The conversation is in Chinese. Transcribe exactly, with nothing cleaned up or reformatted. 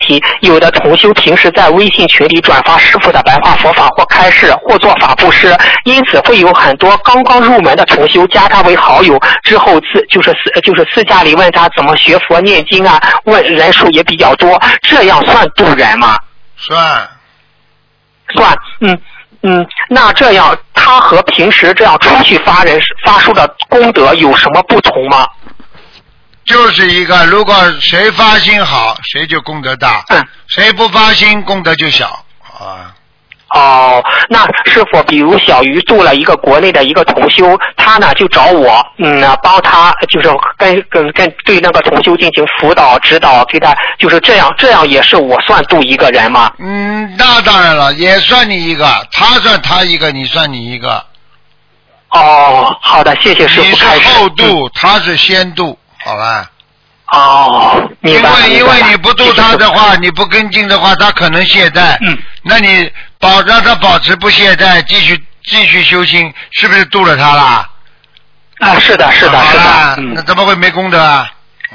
题，有的同修平时在微信群里转发师父的白话佛法或开示或做法布施，因此会有很多刚刚入门的同修加他为好友，之后私就是私就是私下里问他怎么学佛念经啊，问人数也比较多，这样算渡人吗？ 算。 算，嗯。嗯，那这样他和平时这样出去发人发书的功德有什么不同吗？ 就是一个，如果谁发心好，谁就功德大； 嗯， 谁不发心，功德就小啊。 哦，那师傅，比如小鱼度了一个国内的一个同修，他呢就找我，嗯，帮他就是跟跟跟对那个同修进行辅导指导，给他就是这样，这样也是我算度一个人吗？ 嗯，那当然了，也算你一个，他算他一个，你算你一个。 哦，好的，谢谢师傅。 你是后度，嗯、他是先度，好吧？ 哦，明白。 因为因为你不度他的话，你不跟进的话，他可能懈怠。 嗯。 那你保让他保持不懈怠，继续继续修心，是不是度了他啦？ 啊，是的，是的，是的。 嗯、那怎么会没功德啊？